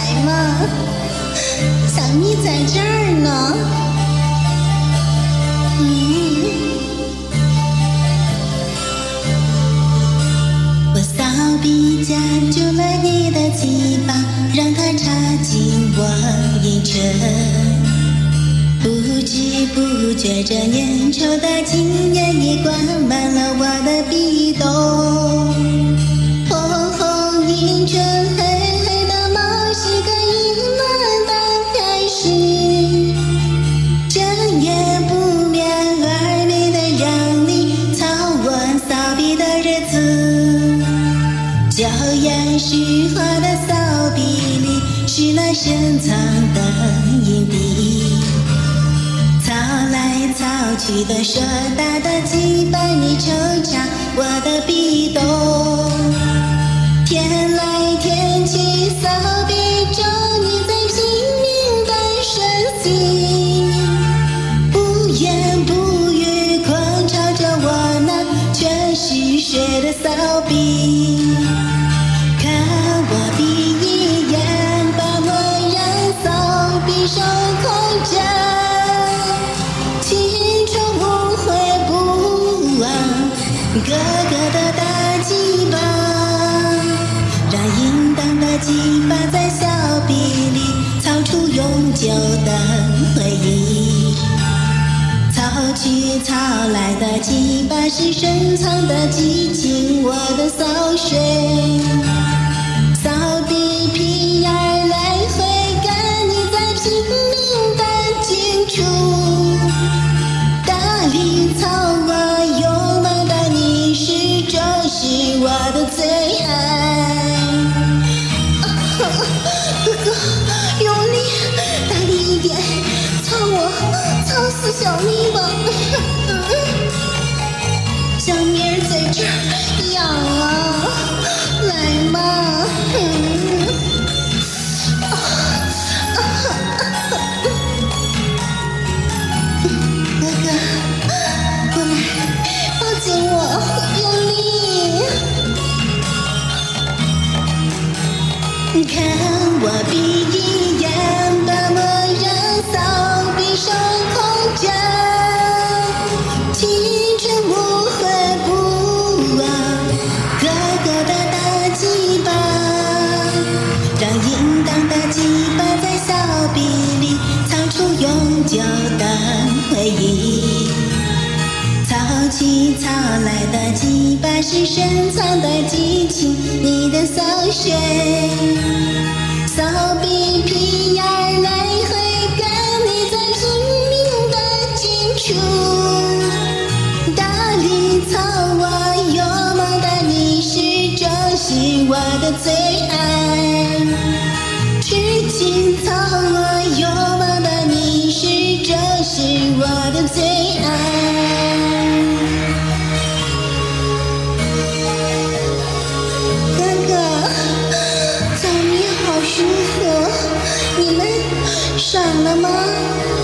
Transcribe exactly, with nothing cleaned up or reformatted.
来嘛，小蜜在这儿呢。嗯，我扫笔夹住了你的鸡巴，让它插进我阴唇。不知不觉，这粘稠的经验已灌满了我的壁洞。红红阴唇，黑黑的毛，是个淫乱的开始。整夜不眠，暧昧的让你操我骚逼的日子。娇艳虚华的骚逼里，是那深藏的阴蒂。操来操去的硕大的鸡巴，你抽插我的壁洞。天来天去，骚逼中你在拼命的吮吸，不言不语，狂潮着我那全是血的骚逼。看我闭一眼，把我让骚逼手控着。哥哥的大鸡巴，让淫荡的鸡巴在小臂里操出永久的回忆。操去操来的鸡巴是深藏的激情，我的骚水。骚逼屁眼儿来回干，你在拼命的进出。大力操我用力的你是这是我的最爱。啊、哥哥用力大力一点，操我操死小蜜吧。小蜜儿在这儿痒啊，来嘛。嗯啊啊啊哥哥过来抱紧我，用力。看我闭一眼，把我让骚逼手控着。青春无悔不忘哥哥的大鸡巴，让淫荡的鸡巴在小臂里操出永久的回忆。操起操来的鸡巴是深藏的激情，你的骚水。骚逼屁眼儿来回干，你在拼命的进出。大力操我有梦的你是这是我的最爱。痴情操我有梦的你是这是我的最爱。哥哥，操你好舒服，你们爽了吗？